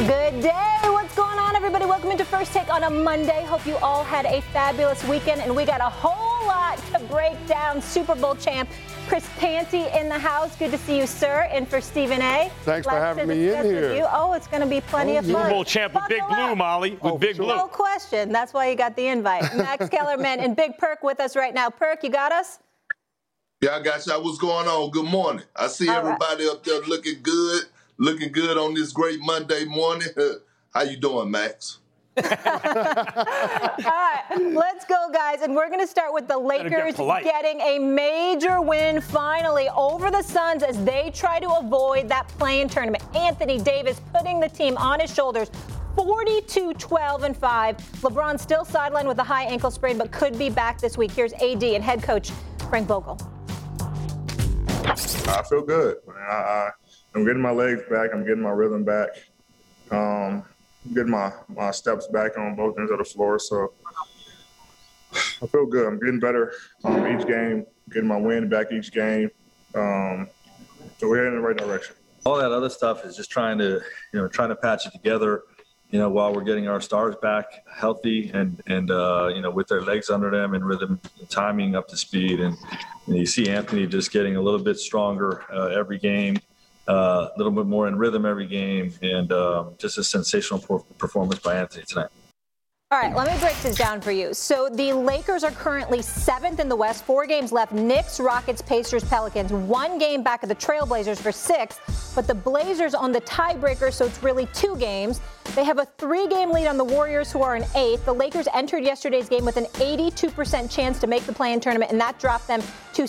Good day. What's going on, everybody? Welcome into First Take on a Monday. Hope you all had a fabulous weekend, and we got a whole lot to break down. Super Bowl champ Chris Canty in the house. Good to see you, sir. And for Stephen A. Thanks for having me in here. Oh, it's going to be plenty of fun. Super Bowl champ with Big Blue, Molly. With Big Blue. No question. That's why you got the invite. Max Kellerman and Big Perk with us right now. Perk, you got us? Yeah, I got y'all. What's going on? Good morning. I see everybody up there looking good on this great Monday morning. How you doing, Max? All right, let's go, guys. And we're going to start with the Lakers getting a major win finally over the Suns as they try to avoid that play-in tournament. Anthony Davis putting the team on his shoulders. 42-12-5. LeBron still sidelined with a high ankle sprain, but could be back this week. Here's AD and head coach Frank Vogel. I feel good. I'm getting my legs back. I'm getting my rhythm back. Getting my steps back on both ends of the floor. So I feel good. I'm getting better each game, getting my wind back each game. So we're heading in the right direction. All that other stuff is just trying to patch it together, while we're getting our stars back healthy and with their legs under them and rhythm and timing up to speed. And you see Anthony just getting a little bit stronger every game. A little bit more in rhythm every game, and just a sensational performance by Anthony tonight. All right, let me break this down for you. So the Lakers are currently 7th in the West, 4 games left. Knicks, Rockets, Pacers, Pelicans, 1 game back of the Trailblazers for 6th. But the Blazers on the tiebreaker, so it's really 2 games. They have a 3-game lead on the Warriors, who are in 8th. The Lakers entered yesterday's game with an 82% chance to make the play-in tournament, and that dropped them to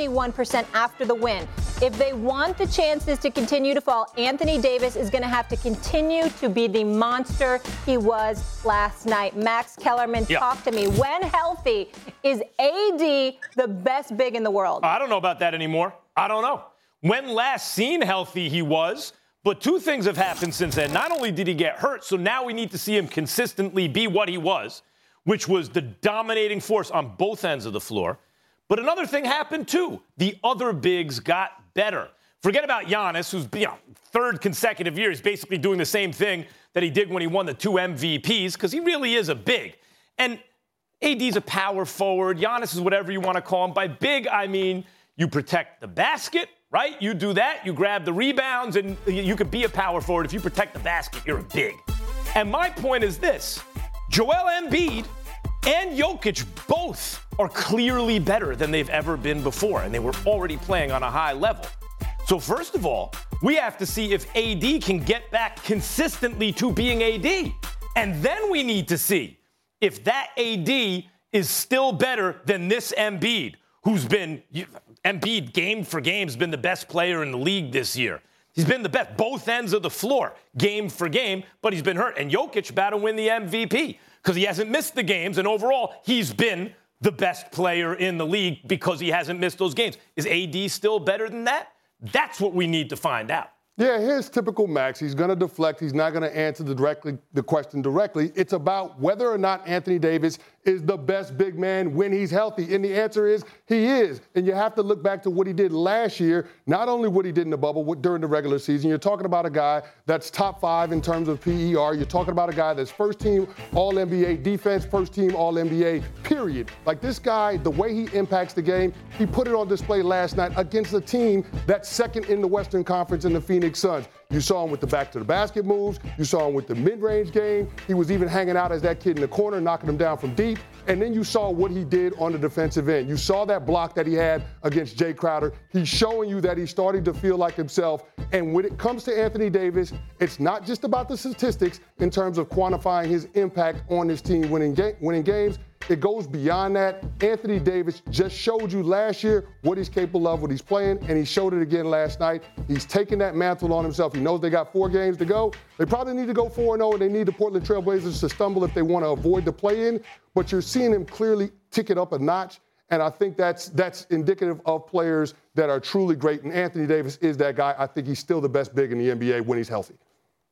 71% after the win. If they want the chances to continue to fall, Anthony Davis is going to have to continue to be the monster he was last night. Max Kellerman, talk to me. When healthy, is AD the best big in the world? I don't know about that anymore. I don't know. When last seen healthy he was, but 2 things have happened since then. Not only did he get hurt, so now we need to see him consistently be what he was, which was the dominating force on both ends of the floor. But another thing happened, too. The other bigs got better. Forget about Giannis, who's 3rd consecutive year. He's basically doing the same thing that he did when he won the 2 MVPs, because he really is a big. And AD's a power forward. Giannis is whatever you want to call him. By big, I mean you protect the basket, right? You do that. You grab the rebounds, and you could be a power forward. If you protect the basket, you're a big. And my point is this. Joel Embiid and Jokic both are clearly better than they've ever been before, and they were already playing on a high level. So first of all, we have to see if AD can get back consistently to being AD. And then we need to see if that AD is still better than this Embiid, who's been, Embiid game for game has been the best player in the league this year. He's been the best, both ends of the floor, game for game, but he's been hurt. And Jokic about to win the MVP because he hasn't missed the games, and overall, he's been the best player in the league because he hasn't missed those games. Is AD still better than that? That's what we need to find out. Yeah, here's typical Max. He's going to deflect. He's not going to answer the question directly. It's about whether or not Anthony Davis is the best big man when he's healthy. And the answer is he is. And you have to look back to what he did last year, not only what he did in the bubble, during the regular season. You're talking about a guy that's top 5 in terms of PER. You're talking about a guy that's first-team All-NBA defense, first-team All-NBA, period. Like this guy, the way he impacts the game, he put it on display last night against a team that's second in the Western Conference in the Phoenix Suns. You saw him with the back-to-the-basket moves. You saw him with the mid-range game. He was even hanging out as that kid in the corner, knocking him down from deep. And then you saw what he did on the defensive end. You saw that block that he had against Jay Crowder. He's showing you that he's starting to feel like himself. And when it comes to Anthony Davis, it's not just about the statistics in terms of quantifying his impact on his team winning games. It goes beyond that. Anthony Davis just showed you last year what he's capable of when he's playing, and he showed it again last night. He's taking that mantle on himself. He knows they got 4 games to go. They probably need to go 4-0, and they need the Portland Trailblazers to stumble if they want to avoid the play-in. But you're seeing him clearly tick it up a notch, and I think that's indicative of players that are truly great, and Anthony Davis is that guy. I think he's still the best big in the NBA when he's healthy.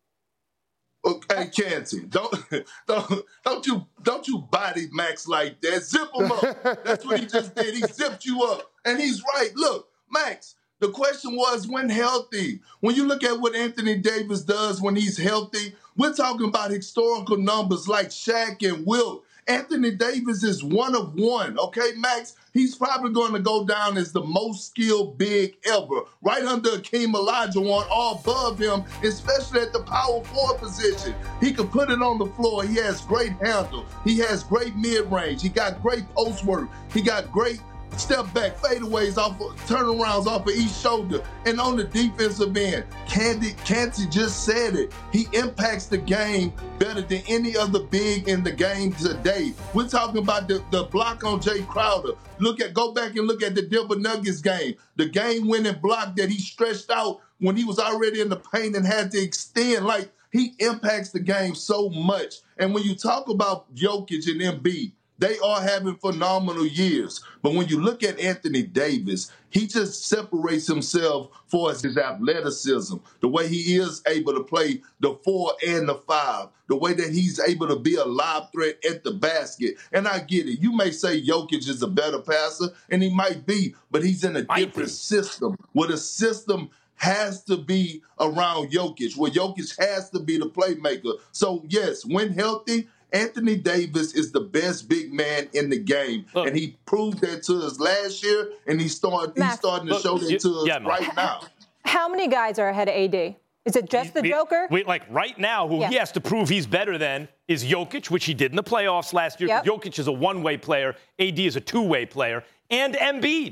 Okay, Canty, don't you body Max like that. Zip him up. That's what he just did. He zipped you up. And he's right. Look, Max, The question was when healthy. When you look at what Anthony Davis does when he's healthy, we're talking about historical numbers like Shaq and Wilt. Anthony Davis is one of one, okay, Max? He's probably going to go down as the most skilled big ever, right under Akeem Olajuwon, all above him, especially at the power forward position. He can put it on the floor. He has great handle. He has great mid-range. He got great post work. He got great step back, fadeaways off of turnarounds off of each shoulder. And on the defensive end, Canty just said it. He impacts the game better than any other big in the game today. We're talking about the block on Jay Crowder. Go back and look at the Denver Nuggets game. The game-winning block that he stretched out when he was already in the paint and had to extend. Like, he impacts the game so much. And when you talk about Jokic and Embiid, they are having phenomenal years. But when you look at Anthony Davis, he just separates himself for his athleticism, the way he is able to play the 4 and the 5, the way that he's able to be a lob threat at the basket. And I get it. You may say Jokic is a better passer, and he might be, but he's in a different system. Where the system has to be around Jokic, where Jokic has to be the playmaker. So, yes, when healthy, Anthony Davis is the best big man in the game, and he proved that to us last year, and he's starting to show that to us right now. How many guys are ahead of AD? Is it just the Joker? Right now, who he has to prove he's better than is Jokic, which he did in the playoffs last year. Yep. Jokic is a one-way player. AD is a two-way player. And Embiid.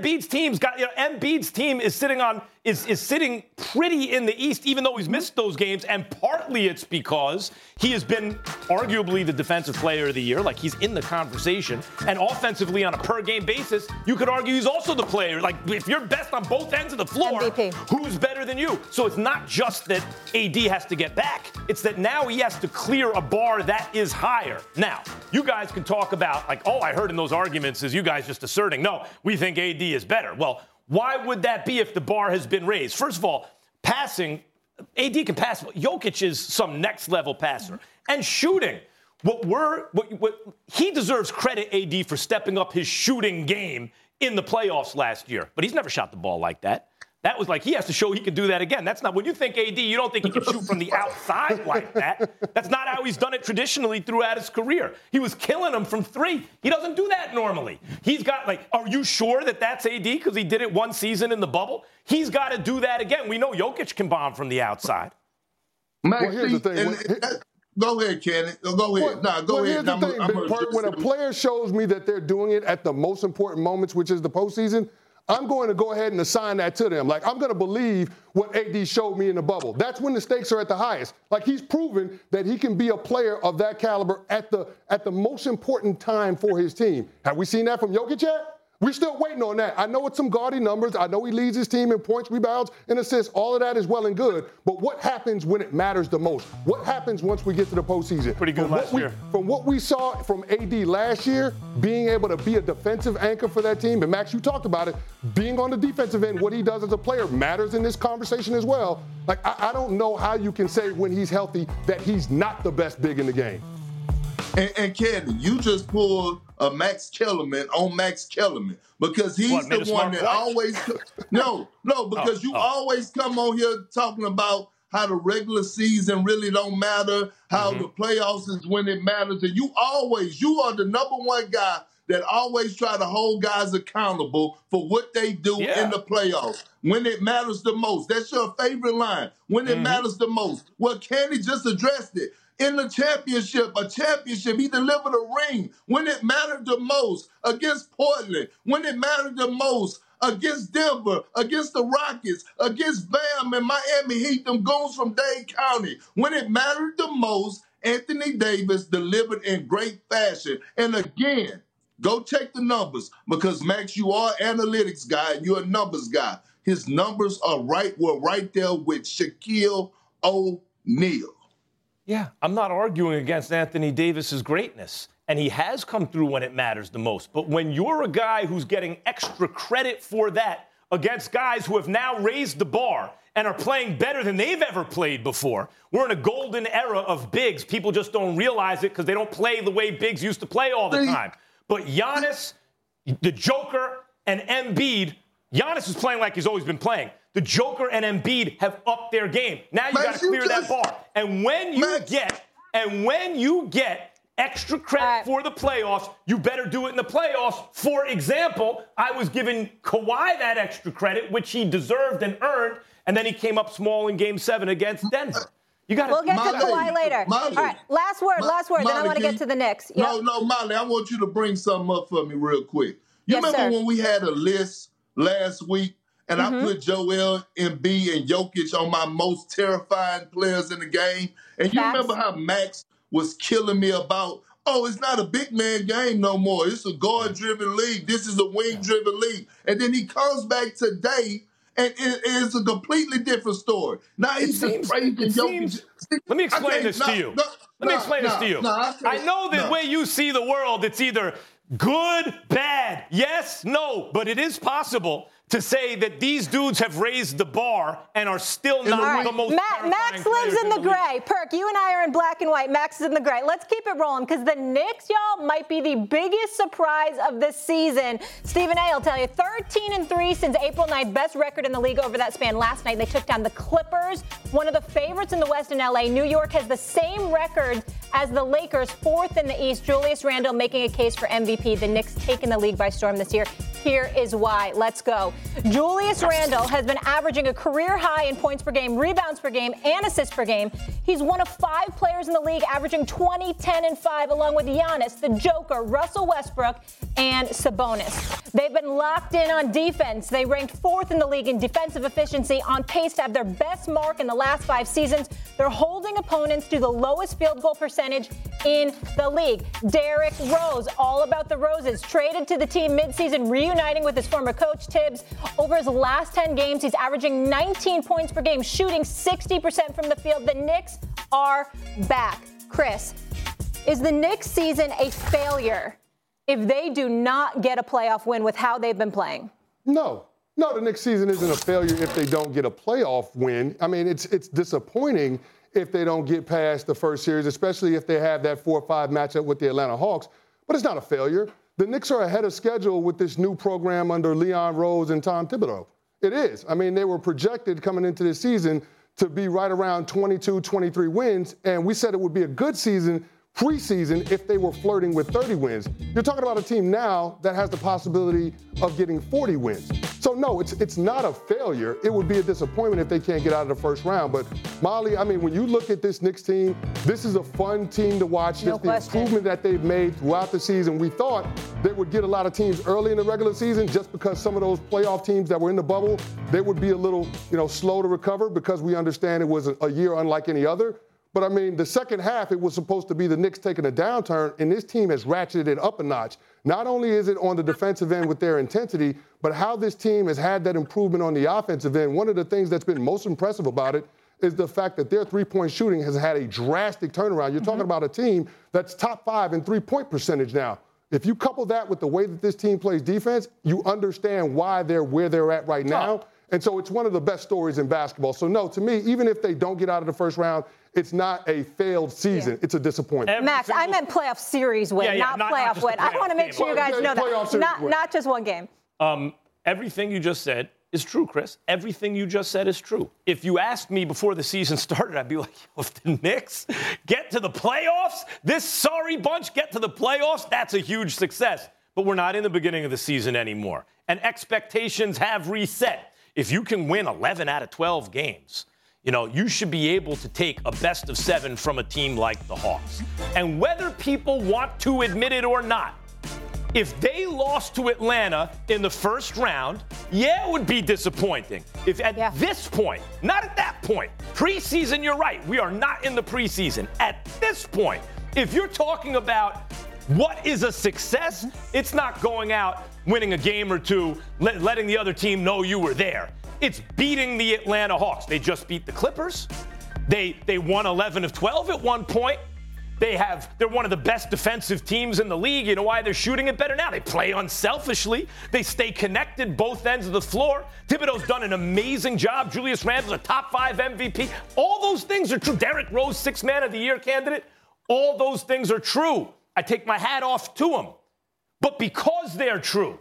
Embiid's team is sitting pretty in the East, even though he's missed those games. And partly it's because he has been arguably the defensive player of the year. Like, he's in the conversation. And offensively, on a per-game basis, you could argue he's also the player. Like, if you're best on both ends of the floor, MVP. Who's better than you? So it's not just that AD has to get back. It's that now he has to clear a bar that is higher. Now, you guys can talk about, like, I heard in those arguments is you guys just asserting, no, we think AD is better. Well, why would that be if the bar has been raised? First of all, passing, AD can pass. Jokic is some next-level passer. And shooting, he deserves credit, AD, for stepping up his shooting game in the playoffs last year. But he's never shot the ball like that. That was like, he has to show he can do that again. That's not, when you think AD, you don't think he can shoot from the outside like that. That's not how he's done it traditionally throughout his career. He was killing him from 3. He doesn't do that normally. He's got, are you sure that that's AD because he did it one season in the bubble? He's got to do that again. We know Jokic can bomb from the outside. Max, here's the thing. Go ahead, Kenny. Go ahead. Go ahead. Here's the thing, when a player shows me that they're doing it at the most important moments, which is the postseason, I'm going to go ahead and assign that to them. Like, I'm going to believe what AD showed me in the bubble. That's when the stakes are at the highest. Like, he's proven that he can be a player of that caliber at the most important time for his team. Have we seen that from Jokic yet? We're still waiting on that. I know it's some gaudy numbers. I know he leads his team in points, rebounds, and assists. All of that is well and good. But what happens when it matters the most? What happens once we get to the postseason? Pretty good last year. From what we saw from AD last year, being able to be a defensive anchor for that team, and Max, you talked about it, being on the defensive end, what he does as a player matters in this conversation as well. Like, I don't know how you can say when he's healthy that he's not the best big in the game. And Kenny, you just pulled a Max Kellerman on Max Kellerman because he's the one that always because you always come on here talking about how the regular season really don't matter, how the playoffs is when it matters, and you are the number one guy that always try to hold guys accountable for what they do in the playoffs. When it matters the most. That's your favorite line. When it matters the most. Well, Kenny just addressed it. In the championship, he delivered a ring when it mattered the most against Portland, when it mattered the most against Denver, against the Rockets, against Bam and Miami Heat, them goons from Dade County. When it mattered the most, Anthony Davis delivered in great fashion. And again, go check the numbers because, Max, you are an analytics guy and you're a numbers guy. His numbers were right there with Shaquille O'Neal. Yeah, I'm not arguing against Anthony Davis's greatness, and he has come through when it matters the most. But when you're a guy who's getting extra credit for that against guys who have now raised the bar and are playing better than they've ever played before, we're in a golden era of bigs. People just don't realize it because they don't play the way bigs used to play all the time. But Giannis, the Joker, and Embiid, Giannis is playing like he's always been playing. The Joker and Embiid have upped their game. Now you got to clear that bar. And when you get extra credit for the playoffs, you better do it in the playoffs. For example, I was giving Kawhi that extra credit, which he deserved and earned, and then he came up small in Game 7 against Denver. We'll get to Kawhi later. Molly, all right, last word. Molly, then I want to get to the Knicks. No, Molly, I want you to bring something up for me real quick. You remember when we had a list last week, and I put Joel Embiid and Jokic on my most terrifying players in the game? And you remember how Max was killing me about, it's not a big man game no more. It's a guard-driven league. This is a wing-driven league. And then he comes back today, and it's a completely different story. Now he's just praising Jokic. Let me explain this to you. I know the way you see the world, it's either good, bad, yes, no, but it is possible to say that these dudes have raised the bar and are still not the most Max lives in the gray. Perk, you and I are in black and white. Max is in the gray. Let's keep it rolling because the Knicks, y'all, might be the biggest surprise of this season. Stephen A will tell you, 13-3 since April 9th, best record in the league over that span. Last night, they took down the Clippers, one of the favorites in the West in L.A. New York has the same record as the Lakers, fourth in the East. Julius Randle making a case for MVP. The Knicks taking the league by storm this year. Here is why. Let's go. Julius Randle has been averaging a career high in points per game, rebounds per game, and assists per game. He's one of 5 players in the league averaging 20, 10, and 5, along with Giannis, the Joker, Russell Westbrook, and Sabonis. They've been locked in on defense. They ranked 4th in the league in defensive efficiency, on pace to have their best mark in the last 5 seasons. They're holding opponents to the lowest field goal percentage in the league. Derrick Rose, all about the Roses, traded to the team midseason, reuniting with his former coach, Tibbs. Over his last 10 games, he's averaging 19 points per game, shooting 60% from the field. The Knicks are back. Chris, is the Knicks season a failure if they do not get a playoff win with how they've been playing? No, the Knicks season isn't a failure if they don't get a playoff win. I mean, it's disappointing if they don't get past the first series, especially if they have that 4-5 matchup with the Atlanta Hawks. But it's not a failure. The Knicks are ahead of schedule with this new program under Leon Rose and Tom Thibodeau. It is. I mean, they were projected coming into this season to be right around 22, 23 wins, and we said it would be a good season preseason if they were flirting with 30 wins. You're talking about a team now that has the possibility of getting 40 wins. So, no, it's not a failure. It would be a disappointment if they can't get out of the first round. But, Molly, I mean, when you look at this Knicks team, this is a fun team to watch. Just the improvement that they've made throughout the season. We thought they would get a lot of teams early in the regular season just because some of those playoff teams that were in the bubble, they would be a little, slow to recover because we understand it was a year unlike any other. But, I mean, the second half, it was supposed to be the Knicks taking a downturn, and this team has ratcheted it up a notch. Not only is it on the defensive end with their intensity, but how this team has had that improvement on the offensive end. One of the things that's been most impressive about it is the fact that their three-point shooting has had a drastic turnaround. You're talking about a team that's top 5 in three-point percentage now. If you couple that with the way that this team plays defense, you understand why they're where they're at right now. And so it's one of the best stories in basketball. So, no, to me, even if they don't get out of the first round, it's not a failed season. Yeah. It's a disappointment. Max, I meant playoff series win, not playoff win. I want to make sure you guys know that. Not just one game. Everything you just said is true, Chris. Everything you just said is true. If you asked me before the season started, I'd be like, if the Knicks get to the playoffs, this sorry bunch get to the playoffs, that's a huge success. But we're not in the beginning of the season anymore. And expectations have reset. If you can win 11 out of 12 games, you should be able to take a best of 7 from a team like the Hawks. And whether people want to admit it or not, if they lost to Atlanta in the first round, it would be disappointing. If at this point, not at that point, preseason, you're right, we are not in the preseason. At this point, if you're talking about what is a success, it's not going out, winning a game or two, letting the other team know you were there. It's beating the Atlanta Hawks. They just beat the Clippers. They won 11 of 12 at one point. They're one of the best defensive teams in the league. You know why they're shooting it better now? They play unselfishly. They stay connected both ends of the floor. Thibodeau's done an amazing job. Julius Randle's a top 5 MVP. All those things are true. Derrick Rose, 6th Man of the Year candidate. All those things are true. I take my hat off to them. But because they're true,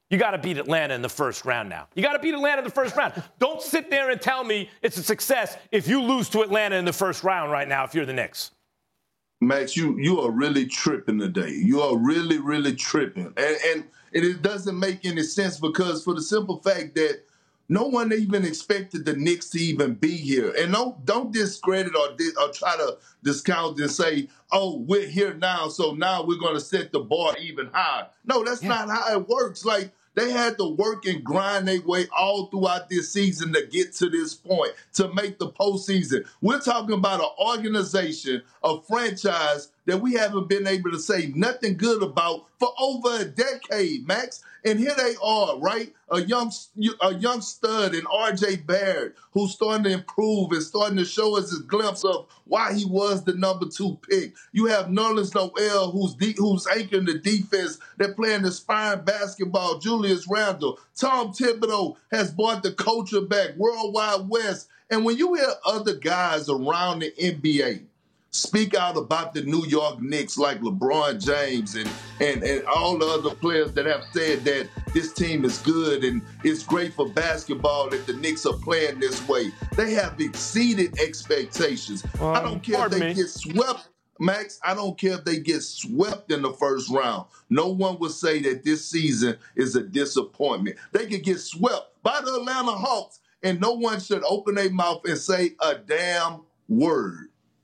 You got to beat Atlanta in the first round now. You got to beat Atlanta in the first round. Don't sit there and tell me it's a success if you lose to Atlanta in the first round right now if you're the Knicks. Max, you are really tripping today. You are really, really tripping. And it doesn't make any sense because for the simple fact that no one even expected the Knicks to even be here. And don't discredit or try to discount and say, oh, we're here now, so now we're going to set the bar even higher. No, that's not how it works. Like, they had to work and grind their way all throughout this season to get to this point, to make the postseason. We're talking about an organization, a franchise that we haven't been able to say nothing good about for over a decade, Max. And here they are, right? A young stud in R.J. Barrett who's starting to improve and starting to show us a glimpse of why he was the number 2 pick. You have Nerlens Noel who's anchoring the defense. They're playing inspiring basketball. Julius Randle. Tom Thibodeau has brought the culture back. Worldwide West. And when you hear other guys around the NBA speak out about the New York Knicks like LeBron James and all the other players that have said that this team is good and it's great for basketball that the Knicks are playing this way. They have exceeded expectations. I don't care if they get swept, Max. I don't care if they get swept in the first round. No one will say that this season is a disappointment. They could get swept by the Atlanta Hawks and no one should open their mouth and say a damn word.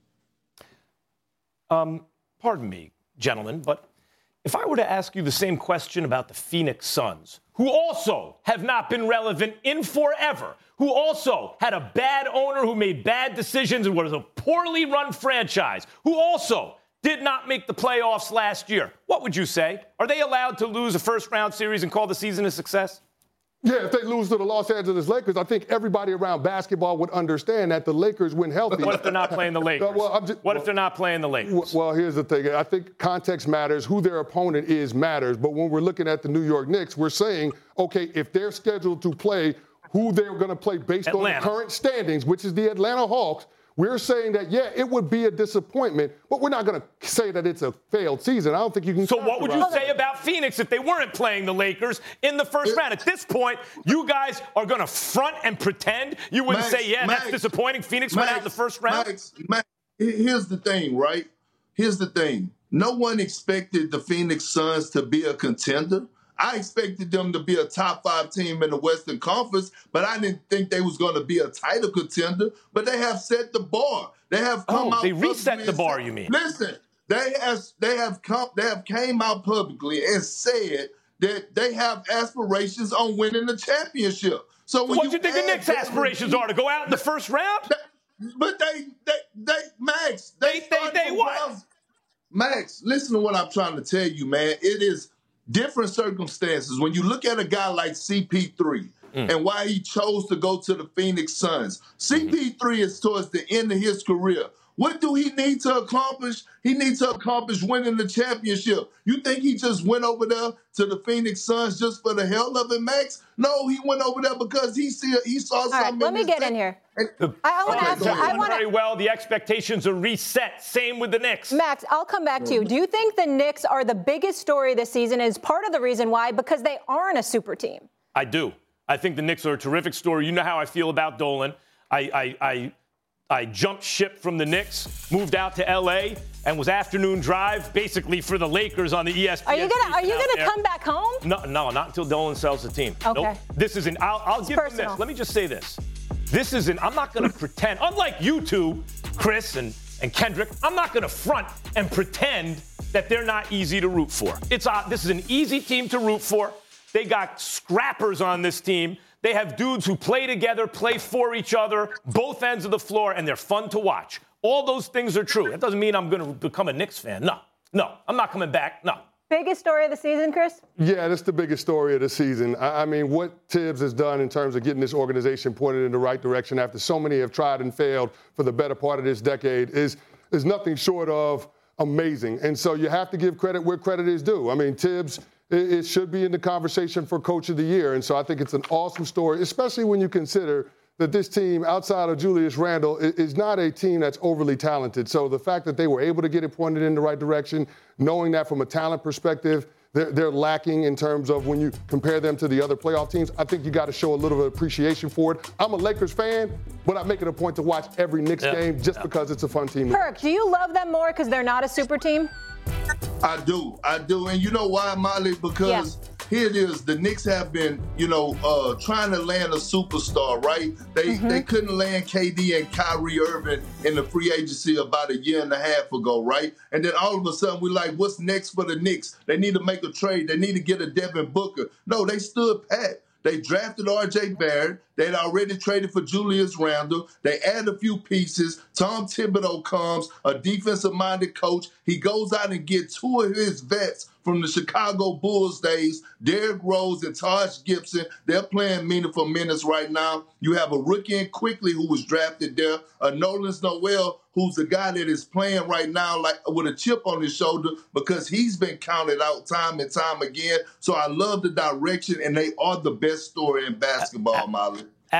Pardon me, gentlemen, but if I were to ask you the same question about the Phoenix Suns, who also have not been relevant in forever, who also had a bad owner who made bad decisions and was a poorly run franchise, who also did not make the playoffs last year, what would you say? Are they allowed to lose a first-round series and call the season a success? Yeah, if they lose to the Los Angeles Lakers, I think everybody around basketball would understand that the Lakers, when healthy. What if they're not playing the Lakers? What if they're not playing the Lakers? Well, here's the thing. I think context matters. Who their opponent is matters. But when we're looking at the New York Knicks, we're saying, okay, if they're scheduled to play who they're going to play based on the current standings, which is the Atlanta Hawks, we're saying that, yeah, it would be a disappointment, but we're not going to say that it's a failed season. I don't think you can. So what would you say about Phoenix if they weren't playing the Lakers in the first round? At this point, you guys are going to front and pretend? You wouldn't say, yeah, that's disappointing. Phoenix went out in the first round? Max, here's the thing, right? Here's the thing. No one expected the Phoenix Suns to be a contender. I expected them to be a top 5 team in the Western Conference, but I didn't think they was going to be a title contender. But they have set the bar. They have come out. They reset the bar. You mean? Listen, they have came out publicly and said that they have aspirations on winning the championship. So what do you think the Knicks' aspirations are, to go out in the first round? But Max, they what? Max, listen to what I'm trying to tell you, man. It is different circumstances. When you look at a guy like CP3 and why he chose to go to the Phoenix Suns, CP3 is towards the end of his career. What do he need to accomplish? He needs to accomplish winning the championship. You think he just went over there to the Phoenix Suns just for the hell of it, Max? No, he went over there because he saw something. All right, let me get in here. I want to ask you. Very well. The expectations are reset. Same with the Knicks. Max, I'll come back to you. Do you think the Knicks are the biggest story this season? Is part of the reason why? Because they aren't a super team. I do. I think the Knicks are a terrific story. You know how I feel about Dolan. I jumped ship from the Knicks, moved out to L.A., and was afternoon drive basically for the Lakers on the ESPN. Are you gonna come back home? No, not until Dolan sells the team. Okay. Nope. This isn't. I'll give them this. Let me just say this. This isn't. I'm not going to pretend. Unlike you two, Chris and Kendrick, I'm not going to front and pretend that they're not easy to root for. This is an easy team to root for. They got scrappers on this team. They have dudes who play together, play for each other, both ends of the floor, and they're fun to watch. All those things are true. That doesn't mean I'm going to become a Knicks fan. No, I'm not coming back. No. Biggest story of the season, Chris? Yeah, that's the biggest story of the season. I mean, what Tibbs has done in terms of getting this organization pointed in the right direction after so many have tried and failed for the better part of this decade is nothing short of amazing. And so you have to give credit where credit is due. I mean, Tibbs, it should be in the conversation for Coach of the Year. And so I think it's an awesome story, especially when you consider that this team, outside of Julius Randle, is not a team that's overly talented. So the fact that they were able to get it pointed in the right direction, knowing that from a talent perspective, they're lacking in terms of when you compare them to the other playoff teams. I think you got to show a little bit of appreciation for it. I'm a Lakers fan, but I make it a point to watch every Knicks game just because it's a fun team. Perk, do you love them more because they're not a super team? I do. And you know why, Molly? Because here it is. The Knicks have been, trying to land a superstar, right? They couldn't land KD and Kyrie Irving in the free agency about a year and a half ago, right? And then all of a sudden we're like, what's next for the Knicks? They need to make a trade. They need to get a Devin Booker. No, they stood pat. They drafted R.J. Barrett. They'd already traded for Julius Randle. They add a few pieces. Tom Thibodeau comes, a defensive-minded coach. He goes out and gets two of his vets from the Chicago Bulls days, Derrick Rose and Taj Gibson. They're playing meaningful minutes right now. You have a rookie in Quickly who was drafted there, a Nerlens Noel who's the guy that is playing right now like with a chip on his shoulder because he's been counted out time and time again. So I love the direction, and they are the best story in basketball, Molly.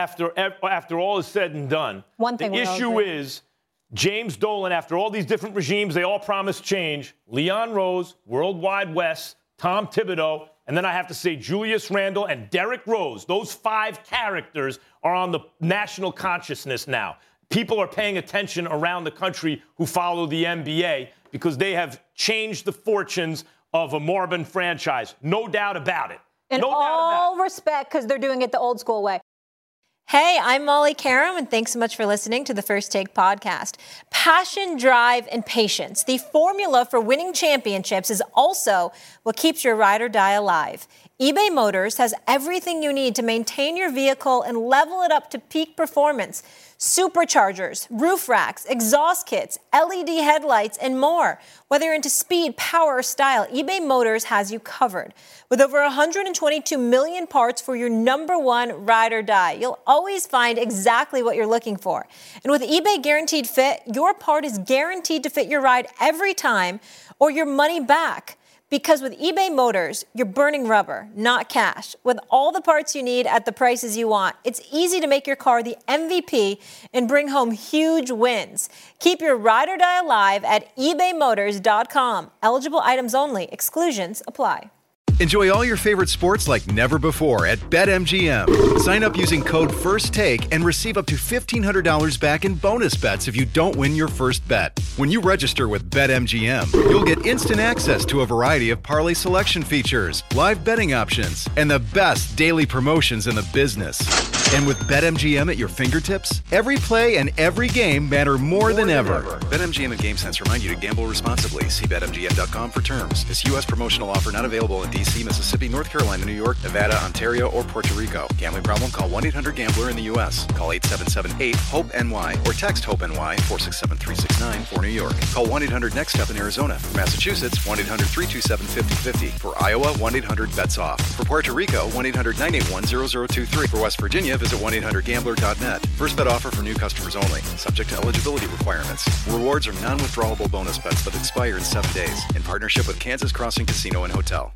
After all is said and done, the issue is James Dolan, after all these different regimes, they all promise change. Leon Rose, World Wide Wes, Tom Thibodeau, and then I have to say Julius Randle and Derrick Rose. Those 5 characters are on the national consciousness now. People are paying attention around the country who follow the NBA because they have changed the fortunes of a Marvin franchise. No doubt about it. In all respect, because they're doing it the old school way. Hey, I'm Molly Karam, and thanks so much for listening to the First Take podcast. Passion, drive, and patience. The formula for winning championships is also what keeps your ride or die alive. eBay Motors has everything you need to maintain your vehicle and level it up to peak performance. Superchargers, roof racks, exhaust kits, LED headlights, and more. Whether you're into speed, power, or style, eBay Motors has you covered. With over 122 million parts for your number one ride or die, you'll always find exactly what you're looking for. And with eBay Guaranteed Fit, your part is guaranteed to fit your ride every time or your money back. Because with eBay Motors, you're burning rubber, not cash. With all the parts you need at the prices you want, it's easy to make your car the MVP and bring home huge wins. Keep your ride or die alive at ebaymotors.com. Eligible items only. Exclusions apply. Enjoy all your favorite sports like never before at BetMGM. Sign up using code FIRSTTAKE and receive up to $1,500 back in bonus bets if you don't win your first bet. When you register with BetMGM, you'll get instant access to a variety of parlay selection features, live betting options, and the best daily promotions in the business. And with BetMGM at your fingertips, every play and every game matter more than ever. BetMGM and GameSense remind you to gamble responsibly. See BetMGM.com for terms. This U.S. promotional offer not available in D.C., Mississippi, North Carolina, New York, Nevada, Ontario, or Puerto Rico. Gambling problem? Call 1-800-GAMBLER in the U.S. Call 877-8-HOPE-NY or text HOPE-NY 467-369 for New York. Call 1-800-NEXT-STEP in Arizona. For Massachusetts, 1-800-327-5050. For Iowa, 1-800-BETS-OFF. For Puerto Rico, 1-800-981-0023. For West Virginia, visit 1-800-GAMBLER.net. First bet offer for new customers only. Subject to eligibility requirements. Rewards are non-withdrawable bonus bets that expire in 7 days. In partnership with Kansas Crossing Casino and Hotel.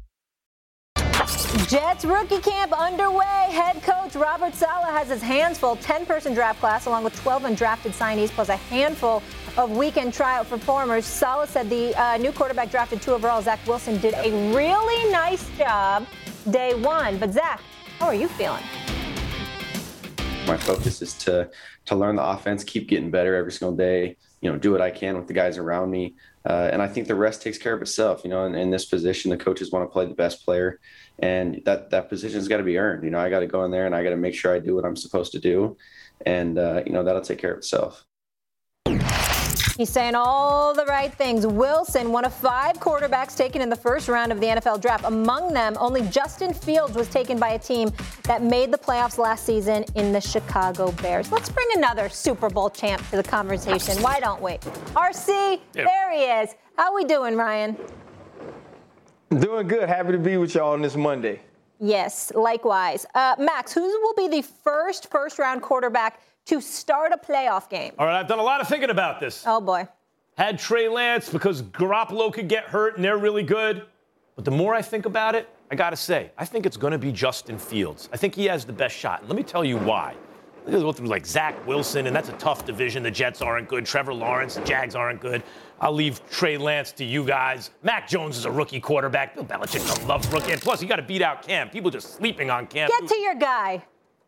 Jets rookie camp underway. Head coach Robert Saleh has his hands full. 10-person draft class along with 12 undrafted signees plus a handful of weekend tryout performers. Saleh said the new quarterback drafted 2 overall, Zach Wilson, did a really nice job day one. But Zach, how are you feeling? My focus is to learn the offense, keep getting better every single day, do what I can with the guys around me. And I think the rest takes care of itself. In this position, the coaches want to play the best player, and that position's got to be earned. I got to go in there and I got to make sure I do what I'm supposed to do. And, that'll take care of itself. He's saying all the right things. Wilson, one of 5 quarterbacks taken in the first round of the NFL draft. Among them, only Justin Fields was taken by a team that made the playoffs last season in the Chicago Bears. Let's bring another Super Bowl champ to the conversation. Why don't we? RC, there he is. How we doing, Ryan? Doing good. Happy to be with y'all on this Monday. Yes, likewise. Max, who will be the first-round quarterback to start a playoff game? All right, I've done a lot of thinking about this. Oh, boy. Had Trey Lance because Garoppolo could get hurt and they're really good. But the more I think about it, I got to say, I think it's going to be Justin Fields. I think he has the best shot. And let me tell you why. They go through like Zach Wilson, and that's a tough division. The Jets aren't good. Trevor Lawrence, the Jags aren't good. I'll leave Trey Lance to you guys. Mac Jones is a rookie quarterback. Bill Belichick don't love rookie. And plus, you got to beat out Cam. People just sleeping on Cam. Get to your guy.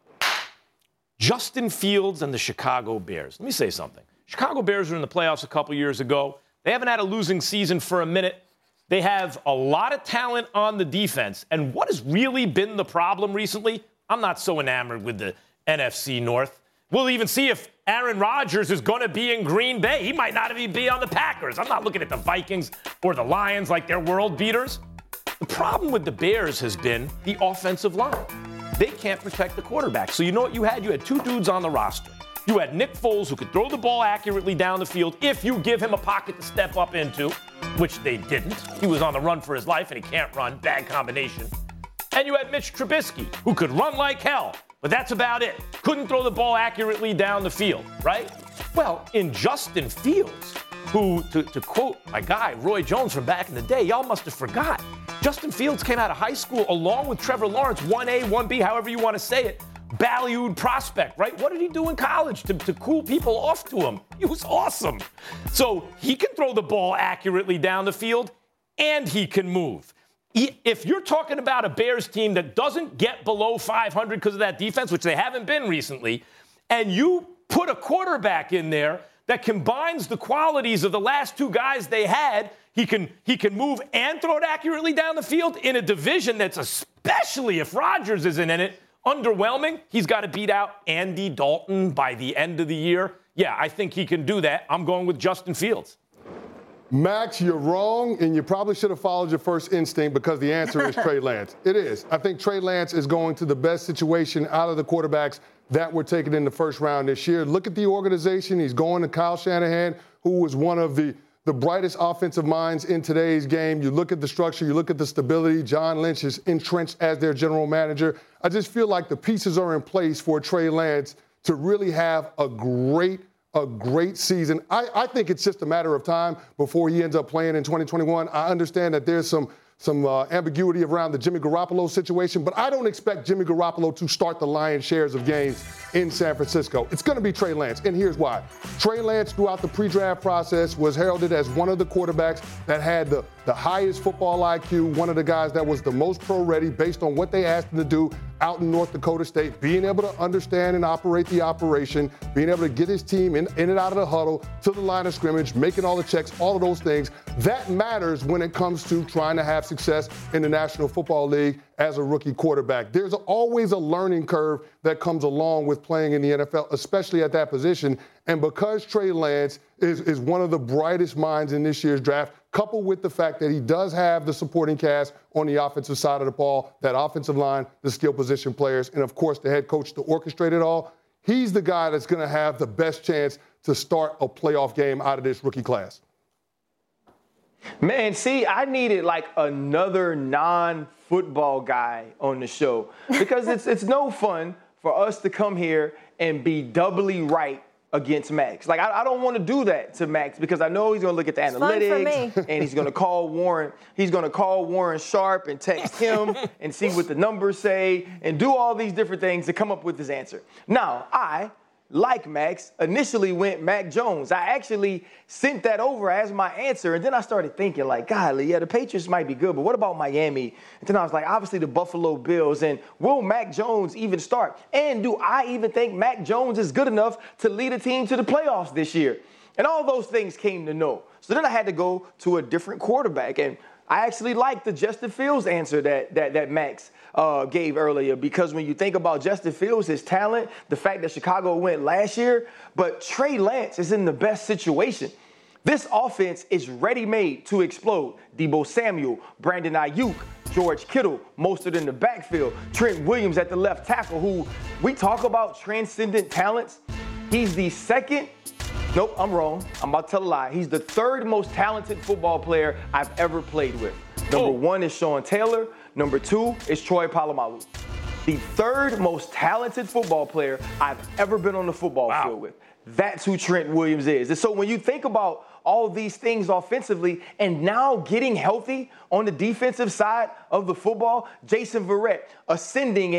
Justin Fields and the Chicago Bears. Let me say something. Chicago Bears were in the playoffs a couple years ago. They haven't had a losing season for a minute. They have a lot of talent on the defense. And what has really been the problem recently? I'm not so enamored with the NFC North. We'll even see if Aaron Rodgers is going to be in Green Bay. He might not even be on the Packers. I'm not looking at the Vikings or the Lions like they're world beaters. The problem with the Bears has been the offensive line. They can't protect the quarterback. So you know what you had? You had two dudes on the roster. You had Nick Foles, who could throw the ball accurately down the field if you give him a pocket to step up into, which they didn't. He was on the run for his life, and he can't run. Bad combination. And you had Mitch Trubisky, who could run like hell, but that's about it. Couldn't throw the ball accurately down the field, right? Well, in Justin Fields, who, to quote my guy, Roy Jones from back in the day, y'all must have forgot. Justin Fields came out of high school along with Trevor Lawrence, 1A, 1B, however you want to say it. Valued prospect, right? What did he do in college to cool people off to him? He was awesome. So he can throw the ball accurately down the field, and he can move. If you're talking about a Bears team that doesn't get below 500 because of that defense, which they haven't been recently, and you put a quarterback in there that combines the qualities of the last two guys they had, he can move and throw it accurately down the field in a division that's, especially if Rodgers isn't in it, underwhelming. He's got to beat out Andy Dalton by the end of the year. Yeah, I think he can do that. I'm going with Justin Fields. Max, you're wrong, and you probably should have followed your first instinct because the answer is Trey Lance. It is. I think Trey Lance is going to the best situation out of the quarterbacks that were taken in the first round this year. Look at the organization. He's going to Kyle Shanahan, who was one of the brightest offensive minds in today's game. You look at the structure, you look at the stability. John Lynch is entrenched as their general manager. I just feel like the pieces are in place for Trey Lance to really have a great season. I think it's just a matter of time before he ends up playing in 2021. I understand that there's some ambiguity around the Jimmy Garoppolo situation, but I don't expect Jimmy Garoppolo to start the lion's shares of games in San Francisco. It's going to be Trey Lance, and here's why. Trey Lance, throughout the pre-draft process, was heralded as one of the quarterbacks that had the highest football IQ, one of the guys that was the most pro-ready based on what they asked him to do out in North Dakota State, being able to understand and operate the operation, being able to get his team in and out of the huddle, to the line of scrimmage, making all the checks, all of those things. That matters when it comes to trying to have success in the National Football League as a rookie quarterback. There's always a learning curve that comes along with playing in the NFL, especially at that position. And because Trey Lance is one of the brightest minds in this year's draft, coupled with the fact that he does have the supporting cast on the offensive side of the ball, that offensive line, the skill position players, and, of course, the head coach to orchestrate it all, he's the guy that's going to have the best chance to start a playoff game out of this rookie class. Man, see, I needed like another non-football guy on the show because it's no fun for us to come here and be doubly right against Max. Like, I don't want to do that to Max because I know he's going to look at the analytics and he's going to call Warren. He's going to call Warren Sharp and text him and see what the numbers say and do all these different things to come up with his answer. Now, I, like Max, initially went Mac Jones. I actually sent that over as my answer, and then I started thinking, like, golly, yeah, the Patriots might be good, but what about Miami? And then I was like, obviously the Buffalo Bills, and will Mac Jones even start? And do I even think Mac Jones is good enough to lead a team to the playoffs this year? And all those things came to no. So then I had to go to a different quarterback, and I actually like the Justin Fields answer that Max gave earlier, because when you think about Justin Fields, his talent, the fact that Chicago went last year, but Trey Lance is in the best situation. This offense is ready-made to explode. Deebo Samuel, Brandon Ayuk, George Kittle, Mostert in the backfield, Trent Williams at the left tackle, who we talk about transcendent talents. He's the second. Nope, I'm wrong. I'm about to tell a lie. He's the third most talented football player I've ever played with. Number one is Sean Taylor. Number two is Troy Polamalu. The third most talented football player I've ever been on the football field with. That's who Trent Williams is. And so when you think about all these things offensively, and now getting healthy on the defensive side of the football. Jason Verrett ascending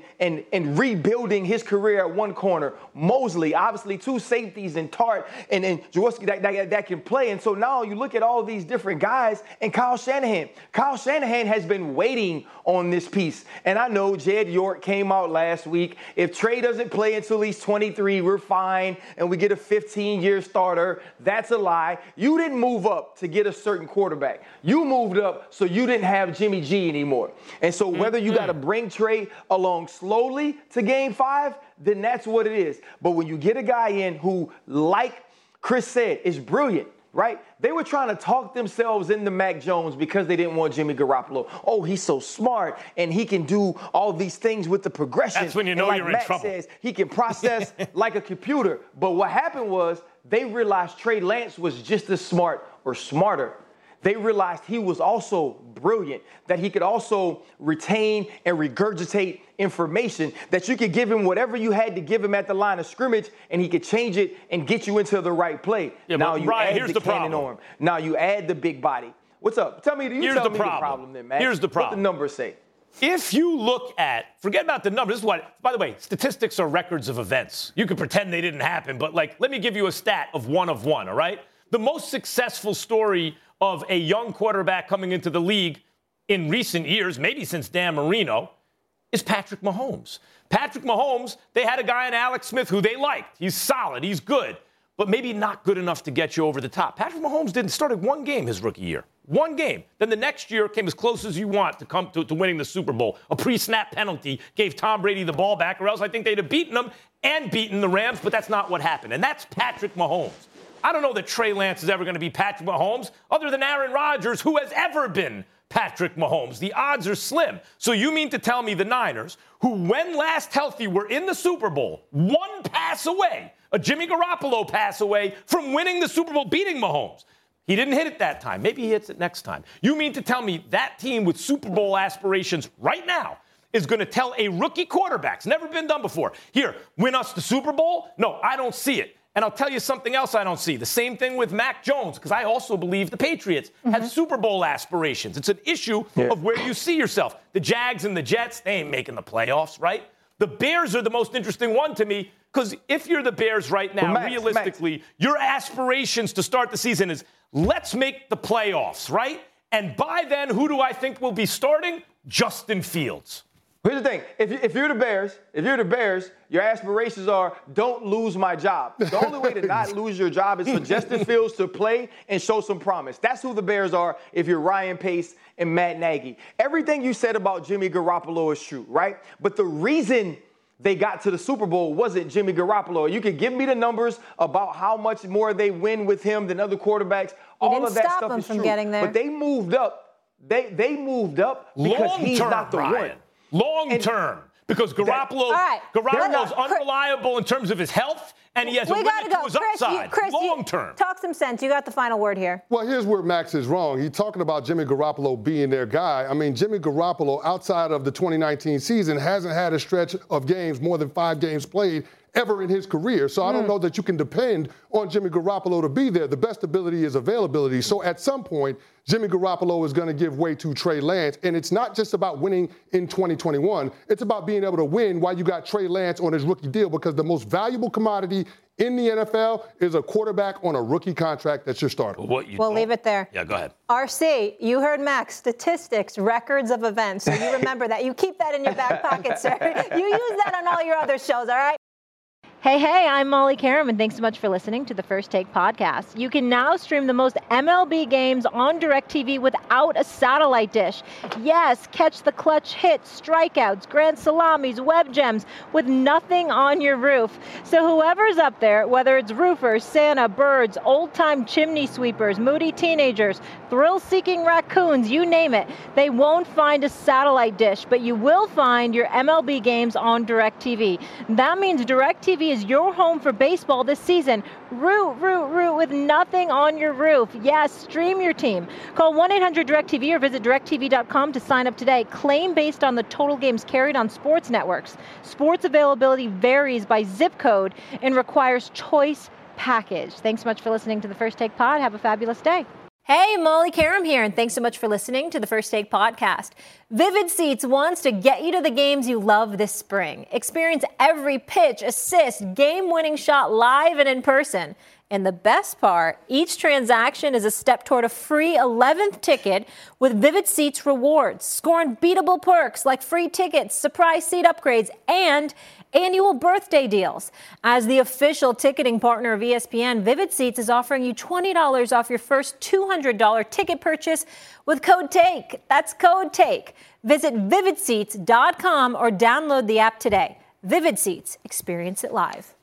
and rebuilding his career at one corner. Mosley, obviously 2 safeties, and Tart and Jaworski that can play. And so now you look at all these different guys, and Kyle Shanahan. Kyle Shanahan has been waiting on this piece. And I know Jed York came out last week. If Trey doesn't play until he's 23, we're fine, and we get a 15-year starter. That's a lie. You didn't move up to get a certain quarterback. You moved up so you didn't have Jimmy G anymore. And so whether you got to bring Trey along slowly to Game 5, then that's what it is. But when you get a guy in who, like Chris said, is brilliant, right? They were trying to talk themselves into Mac Jones because they didn't want Jimmy Garoppolo. Oh, he's so smart, and he can do all these things with the progression. That's when you know like you're Matt in trouble. says, he can process like a computer. But what happened was they realized Trey Lance was just as smart or smarter. They realized he was also brilliant, that he could also retain and regurgitate information, that you could give him whatever you had to give him at the line of scrimmage, and he could change it and get you into the right play. Yeah, now but you Ryan, add here's the the cannon problem. arm. Now you add the big body. What's up? Tell me the problem then, man. Here's the problem. What the numbers say? If you look at, forget about the numbers. This is what, by the way, statistics are records of events. You can pretend they didn't happen, but let me give you a stat of one, all right? The most successful story of a young quarterback coming into the league in recent years, maybe since Dan Marino, is Patrick Mahomes. Patrick Mahomes, they had a guy in Alex Smith who they liked. He's solid, he's good, but maybe not good enough to get you over the top. Patrick Mahomes didn't start one game his rookie year. One game. Then the next year came as close as you want to come to winning the Super Bowl. A pre-snap penalty gave Tom Brady the ball back, or else I think they'd have beaten him and beaten the Rams, but that's not what happened. And that's Patrick Mahomes. I don't know that Trey Lance is ever going to be Patrick Mahomes, other than Aaron Rodgers, who has ever been Patrick Mahomes. The odds are slim. So you mean to tell me the Niners, who when last healthy were in the Super Bowl, one pass away, a Jimmy Garoppolo pass away from winning the Super Bowl, beating Mahomes. He didn't hit it that time. Maybe he hits it next time. You mean to tell me that team with Super Bowl aspirations right now is going to tell a rookie quarterback, it's never been done before, here, win us the Super Bowl? No, I don't see it. And I'll tell you something else I don't see. The same thing with Mac Jones, because I also believe the Patriots have Super Bowl aspirations. It's an issue of where you see yourself. The Jags and the Jets, they ain't making the playoffs, right? The Bears are the most interesting one to me, because if you're the Bears right now, realistically, your aspirations to start the season is, let's make the playoffs, right? And by then, who do I think will be starting? Justin Fields. Here's the thing. If you're the Bears, your aspirations are, don't lose my job. The only way to not lose your job is for Justin Fields to play and show some promise. That's who the Bears are if you're Ryan Pace and Matt Nagy. Everything you said about Jimmy Garoppolo is true, right? But the reason they got to the Super Bowl wasn't Jimmy Garoppolo. You could give me the numbers about how much more they win with him than other quarterbacks. All of that stuff is true. But they moved up. They moved up because he's not the one. Long term, because Garoppolo's unreliable in terms of his health, and he has a limit to his upside. Long term. Talk some sense. You got the final word here. Well, here's where Max is wrong. He's talking about Jimmy Garoppolo being their guy. I mean, Jimmy Garoppolo, outside of the 2019 season, hasn't had a stretch of games, more than 5 games played, ever in his career. So I don't know that you can depend on Jimmy Garoppolo to be there. The best ability is availability. So at some point, Jimmy Garoppolo is going to give way to Trey Lance. And it's not just about winning in 2021. It's about being able to win while you got Trey Lance on his rookie deal, because the most valuable commodity in the NFL is a quarterback on a rookie contract that's your starter. We'll leave it there. Yeah, go ahead. RC, you heard Max, statistics, records of events. So you remember that. You keep that in your back pocket, sir. You use that on all your other shows, all right? Hey, I'm Molly Karam, and thanks so much for listening to the First Take podcast. You can now stream the most MLB games on DirecTV without a satellite dish. Yes, catch the clutch hits, strikeouts, grand salamis, web gems with nothing on your roof. So whoever's up there, whether it's roofers, Santa, birds, old-time chimney sweepers, moody teenagers, thrill-seeking raccoons, you name it, they won't find a satellite dish, but you will find your MLB games on DirecTV. That means DirecTV is your home for baseball this season. Root with nothing on your roof. Yes, stream your team. Call 1-800-DirecTV or visit DirecTV.com to sign up today. Claim based on the total games carried on sports networks. Sports availability varies by zip code and requires choice package. Thanks so much for listening to the First Take Pod. Have a fabulous day. Hey, Molly Karam here, and thanks so much for listening to the First Take podcast. Vivid Seats wants to get you to the games you love this spring. Experience every pitch, assist, game-winning shot live and in person. And the best part, each transaction is a step toward a free 11th ticket with Vivid Seats rewards. Score unbeatable perks like free tickets, surprise seat upgrades, and annual birthday deals. As the official ticketing partner of ESPN, Vivid Seats is offering you $20 off your first $200 ticket purchase with code TAKE. That's code TAKE. Visit vividseats.com or download the app today. Vivid Seats. Experience it live.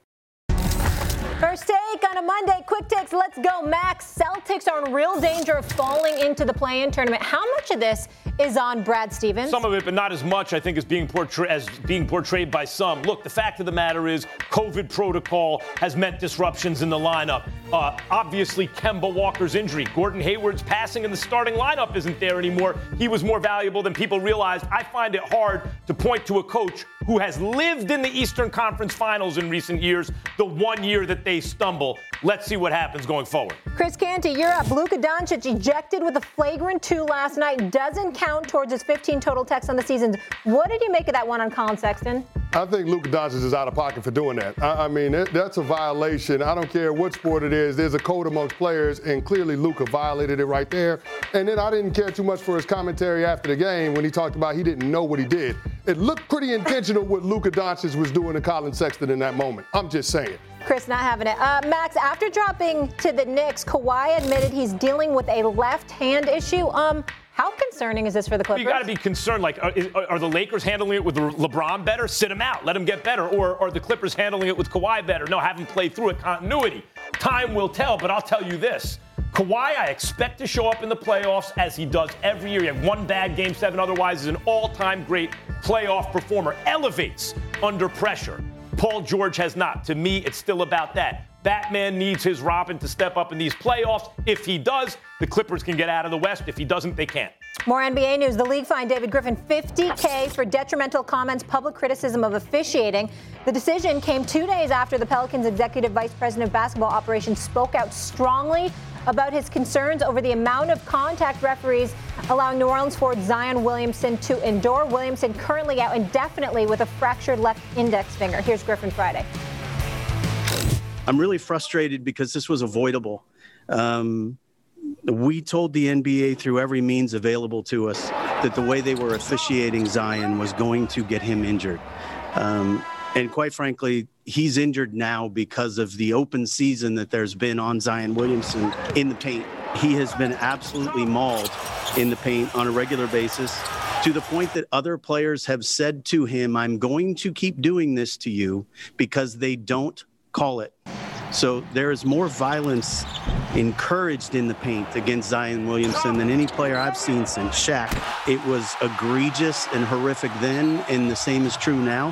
First Take on a Monday. Quick takes. Let's go, Max. Celtics are in real danger of falling into the play-in tournament. How much of this is on Brad Stevens? Some of it, but not as much, I think, as being portrayed by some. Look, the fact of the matter is COVID protocol has meant disruptions in the lineup. Obviously, Kemba Walker's injury. Gordon Hayward's passing in the starting lineup isn't there anymore. He was more valuable than people realized. I find it hard to point to a coach who has lived in the Eastern Conference Finals in recent years, the one year that they stumble. Let's see what happens going forward. Chris Canty, you're up. Luka Doncic ejected with a flagrant 2 last night. Doesn't count towards his 15 total techs on the season. What did you make of that one on Colin Sexton? I think Luka Doncic is out of pocket for doing that. I mean, that's a violation. I don't care what sport it is. There's a code amongst players, and clearly Luka violated it right there. And then I didn't care too much for his commentary after the game when he talked about he didn't know what he did. It looked pretty intentional what Luka Doncic was doing to Colin Sexton in that moment. I'm just saying. Chris not having it. Max, after dropping to the Knicks, Kawhi admitted he's dealing with a left hand issue. How concerning is this for the Clippers? You got to be concerned. Like, are the Lakers handling it with LeBron better? Sit him out. Let him get better. Or are the Clippers handling it with Kawhi better? No, have him play through it. Continuity. Time will tell, but I'll tell you this. Kawhi, I expect to show up in the playoffs as he does every year. He had one bad Game 7. Otherwise, is an all-time great playoff performer. Elevates under pressure. Paul George has not. To me, it's still about that. Batman needs his Robin to step up in these playoffs. If he does, the Clippers can get out of the West. If he doesn't, they can't. More NBA news. The league fined David Griffin $50,000 for detrimental comments, public criticism of officiating. The decision came 2 days after the Pelicans' executive vice president of basketball operations spoke out strongly about his concerns over the amount of contact referees allowing New Orleans forward Zion Williamson to endure. Williamson currently out indefinitely with a fractured left index finger. Here's Griffin Friday. I'm really frustrated because this was avoidable. We told the NBA through every means available to us that the way they were officiating Zion was going to get him injured. And quite frankly, he's injured now because of the open season that there's been on Zion Williamson in the paint. He has been absolutely mauled in the paint on a regular basis to the point that other players have said to him, I'm going to keep doing this to you because they don't call it. So there is more violence encouraged in the paint against Zion Williamson than any player I've seen since Shaq. It was egregious and horrific then, and the same is true now.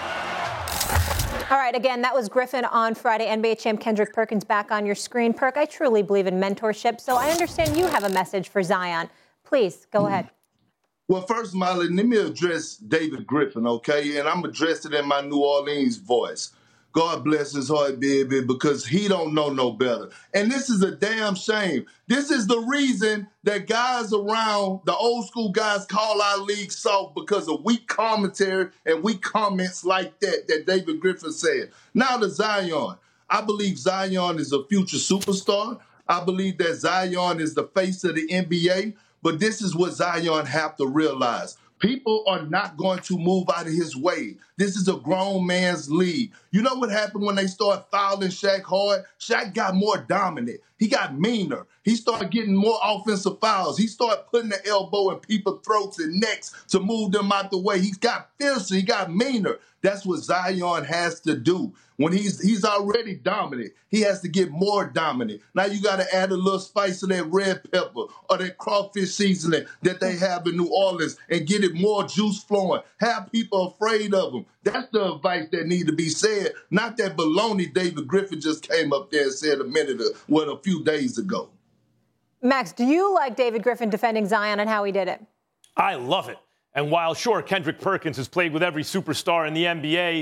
All right, again, that was Griffin on Friday. NBA champ Kendrick Perkins back on your screen. Perk, I truly believe in mentorship, so I understand you have a message for Zion. Please, go ahead. Well, first, Molly, let me address David Griffin, okay? And I'm addressing it in my New Orleans voice. God bless his heart, baby, because he don't know no better. And this is a damn shame. This is the reason that guys around, the old school guys, call our league soft because of weak commentary and weak comments like that David Griffin said. Now to Zion. I believe Zion is a future superstar. I believe that Zion is the face of the NBA. But this is what Zion have to realize. People are not going to move out of his way. This is a grown man's league. You know what happened when they started fouling Shaq hard? Shaq got more dominant. He got meaner. He started getting more offensive fouls. He started putting the elbow in people's throats and necks to move them out the way. He got fiercer. He got meaner. That's what Zion has to do. When he's already dominant, he has to get more dominant. Now you got to add a little spice of that red pepper or that crawfish seasoning that they have in New Orleans and get it more juice flowing. Have people afraid of him. That's the advice that need to be said, not that baloney David Griffin just came up there and said a few days ago. Max, do you like David Griffin defending Zion and how he did it? I love it. And while, sure, Kendrick Perkins has played with every superstar in the NBA,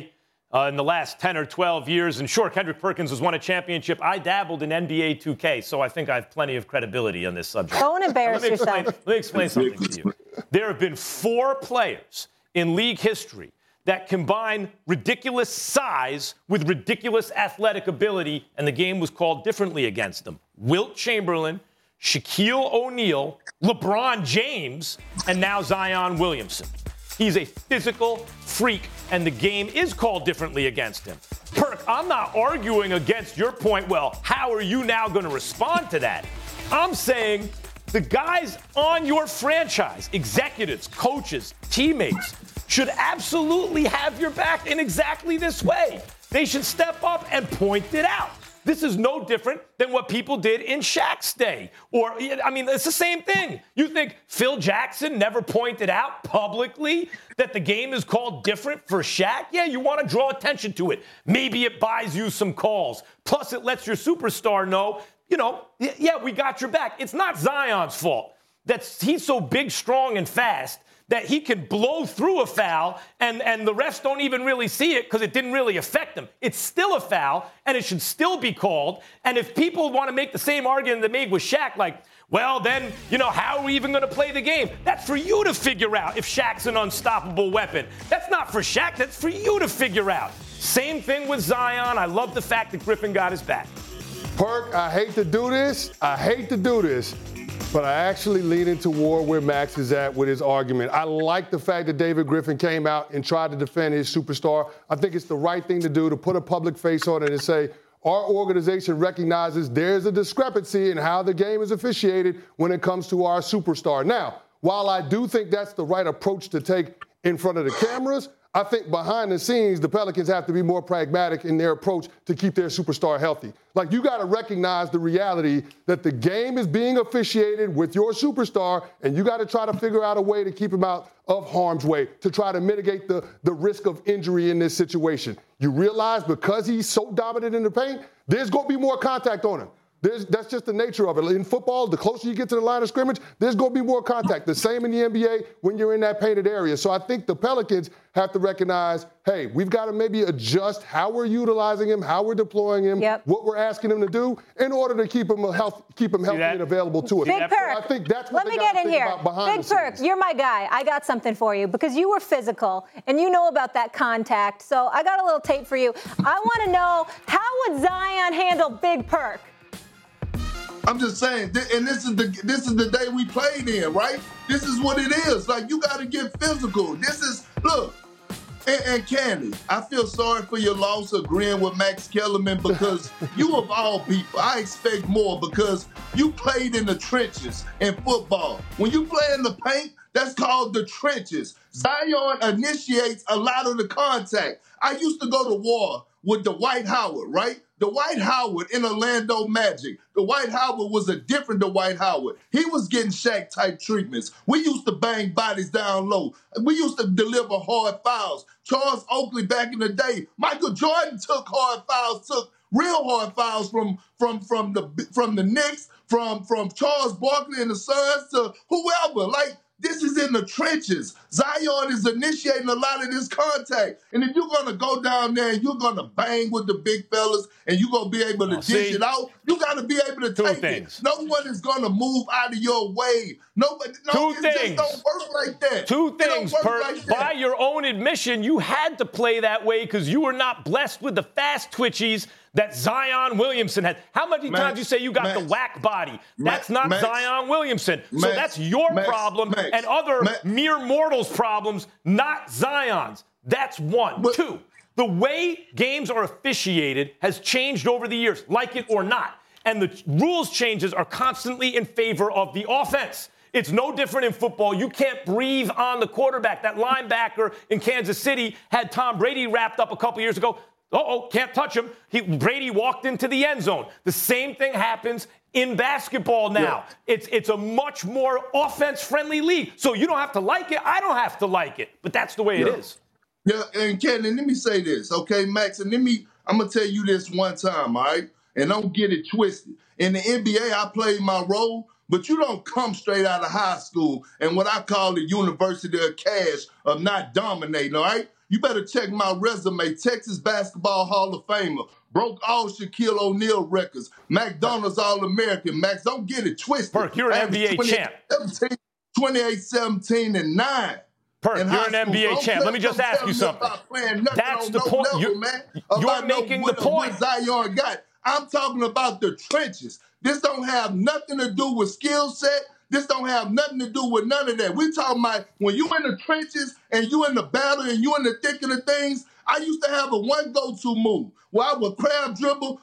in the last 10 or 12 years. And sure, Kendrick Perkins has won a championship. I dabbled in NBA 2K, so I think I have plenty of credibility on this subject. Don't embarrass yourself. Let me explain something to you. There have been 4 players in league history that combine ridiculous size with ridiculous athletic ability, and the game was called differently against them. Wilt Chamberlain, Shaquille O'Neal, LeBron James, and now Zion Williamson. He's a physical freak, and the game is called differently against him. Perk, I'm not arguing against your point, well, how are you now going to respond to that? I'm saying the guys on your franchise, executives, coaches, teammates, should absolutely have your back in exactly this way. They should step up and point it out. This is no different than what people did in Shaq's day. It's the same thing. You think Phil Jackson never pointed out publicly that the game is called different for Shaq? Yeah, you want to draw attention to it. Maybe it buys you some calls. Plus, it lets your superstar know, yeah, we got your back. It's not Zion's fault that he's so big, strong, and fast that he can blow through a foul and the refs don't even really see it because it didn't really affect him. It's still a foul, and it should still be called. And if people want to make the same argument they made with Shaq, like, well, then, how are we even going to play the game? That's for you to figure out if Shaq's an unstoppable weapon. That's not for Shaq. That's for you to figure out. Same thing with Zion. I love the fact that Griffin got his back. Perk, I hate to do this. But I actually lean into war where Max is at with his argument. I like the fact that David Griffin came out and tried to defend his superstar. I think it's the right thing to do, to put a public face on it and say, our organization recognizes there's a discrepancy in how the game is officiated when it comes to our superstar. Now, while I do think that's the right approach to take in front of the cameras, I think behind the scenes, the Pelicans have to be more pragmatic in their approach to keep their superstar healthy. Like, you got to recognize the reality that the game is being officiated with your superstar, and you got to try to figure out a way to keep him out of harm's way, to try to mitigate the risk of injury in this situation. You realize because he's so dominant in the paint, there's going to be more contact on him. That's just the nature of it. In football, the closer you get to the line of scrimmage, there's going to be more contact. The same in the NBA when you're in that painted area. So I think the Pelicans have to recognize, hey, we've got to maybe adjust how we're utilizing him, how we're deploying him, what we're asking him to do in order to keep him healthy and available to us. Big Perk, so I think that's what they got to think about behind the scenes. Big Perk, you're my guy. I got something for you because you were physical and you know about that contact. So I got a little tape for you. I want to know, how would Zion handle Big Perk? I'm just saying, and this is the day we played in, right? This is what it is. Like, you got to get physical. Look, and Candy, I feel sorry for your loss agreeing with Max Kellerman because you of all people, I expect more because you played in the trenches in football. When you play in the paint, that's called the trenches. Zion initiates a lot of the contact. I used to go to war with Dwight Howard, right? Dwight Howard in Orlando Magic. Dwight Howard was a different Dwight Howard. He was getting Shaq-type treatments. We used to bang bodies down low. We used to deliver hard fouls. Charles Oakley back in the day. Michael Jordan took hard fouls, took real hard fouls from the Knicks, from Charles Barkley and the Suns to whoever. Like, this is in the trenches. Zion is initiating a lot of this contact. And if you're going to go down there and you're going to bang with the big fellas and you're going to be able to dish it out, you got to be able to take it. No one is going to move out of your way. Just don't work like that. Two things, Perk. By your own admission, you had to play that way because you were not blessed with the fast twitchies that Zion Williamson had. How many times you say you got the whack body? That's not Zion Williamson. So that's your problem and other mere mortals' problems, not Zion's. That's one. Two, the way games are officiated has changed over the years, like it or not. And the rules changes are constantly in favor of the offense. It's no different in football. You can't breathe on the quarterback. That linebacker in Kansas City had Tom Brady wrapped up a couple years ago. Can't touch him. Brady walked into the end zone. The same thing happens in basketball now. Yeah. It's a much more offense-friendly league. So you don't have to like it. I don't have to like it. But that's the way it is. Yeah, and Ken, let me say this, okay, Max? And I'm going to tell you this one time, all right? And don't get it twisted. In the NBA, I played my role, but you don't come straight out of high school and what I call the University of Cash of not dominating, all right? You better check my resume. Texas Basketball Hall of Famer. Broke all Shaquille O'Neal records. McDonald's All-American. Max, don't get it twisted. Perk, you're an NBA champ. 28, 17, and 9. Perk, you're an NBA champ. Let me just ask you something. That's the point. You're making the point. What Zion got. I'm talking about the trenches. This don't have nothing to do with skill set. This don't have nothing to do with none of that. We talking about when you in the trenches and you in the battle and you in the thick of the things. I used to have a one go-to move where I would crab dribble,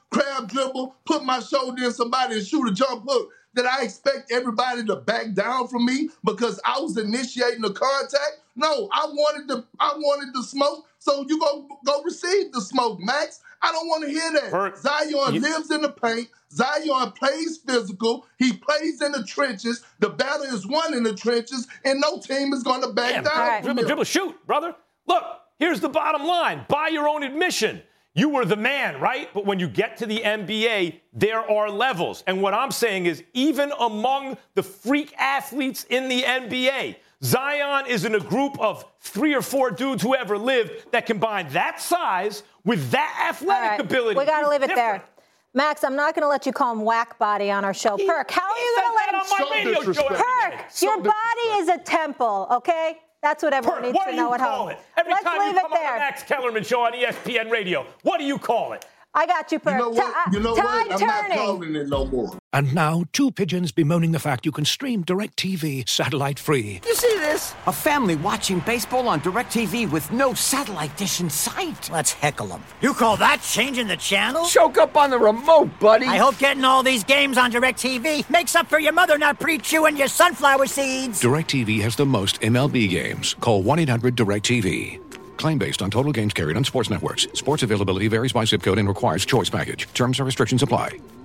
put my shoulder in somebody and shoot a jump hook. Did I expect everybody to back down from me because I was initiating the contact? No, I wanted the smoke, so you go receive the smoke, Max. I don't want to hear that. Zion lives in the paint. Zion plays physical. He plays in the trenches. The battle is won in the trenches, and no team is going to back down. Dribble, shoot, brother. Look, here's the bottom line. By your own admission, you were the man, right? But when you get to the NBA, there are levels. And what I'm saying is, even among the freak athletes in the NBA, Zion is in a group of 3 or 4 dudes who ever lived that combine that size with that athletic ability. We got to leave it there. Max, I'm not going to let you call him whack body on our show. Perk, how are you going to let him? On my radio show Perk, your body is a temple, okay? That's what everyone needs to know at home. Every time you come on the Max Kellerman show on ESPN Radio, what do you call it? I got you, Perk. You know what? I'm not calling it no more. And now, 2 pigeons bemoaning the fact you can stream DirecTV satellite-free. You see this? A family watching baseball on DirecTV with no satellite dish in sight. Let's heckle them. You call that changing the channel? Choke up on the remote, buddy. I hope getting all these games on DirecTV makes up for your mother not pre-chewing your sunflower seeds. DirecTV has the most MLB games. Call 1-800-DirecTV. Claim based on total games carried on sports networks. Sports availability varies by zip code and requires choice package. Terms and restrictions apply.